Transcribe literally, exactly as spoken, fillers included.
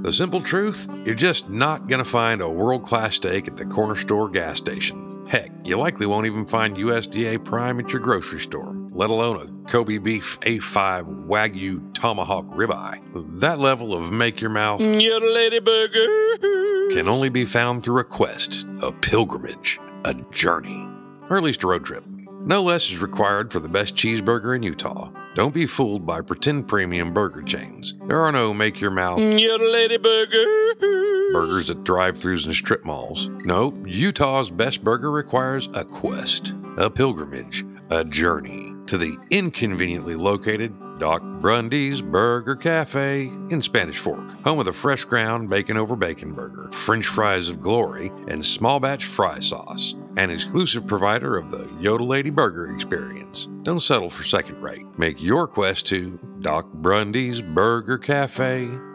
The simple truth, you're just not going to find a world-class steak at the corner store gas station. Heck, you likely won't even find U S D A Prime at your grocery store, let alone a Kobe beef A five Wagyu tomahawk ribeye. That level of make-your-mouth Yodelady burger can only be found through a quest, a pilgrimage, a journey, or at least a road trip. No less is required for the best cheeseburger in Utah. Don't be fooled by pretend premium burger chains. There are no make-your-mouth Yodelady burger burgers at drive-thrus and strip malls. No, Utah's best burger requires a quest, a pilgrimage, a journey to the inconveniently located Doc Brundy's Burger Cafe in Spanish Fork, home of the fresh ground bacon over bacon burger, French fries of glory, and small batch fry sauce. An exclusive provider of the Yodelady Burger experience. Don't settle for second rate. Make your quest to Doc Brundy's Burger Cafe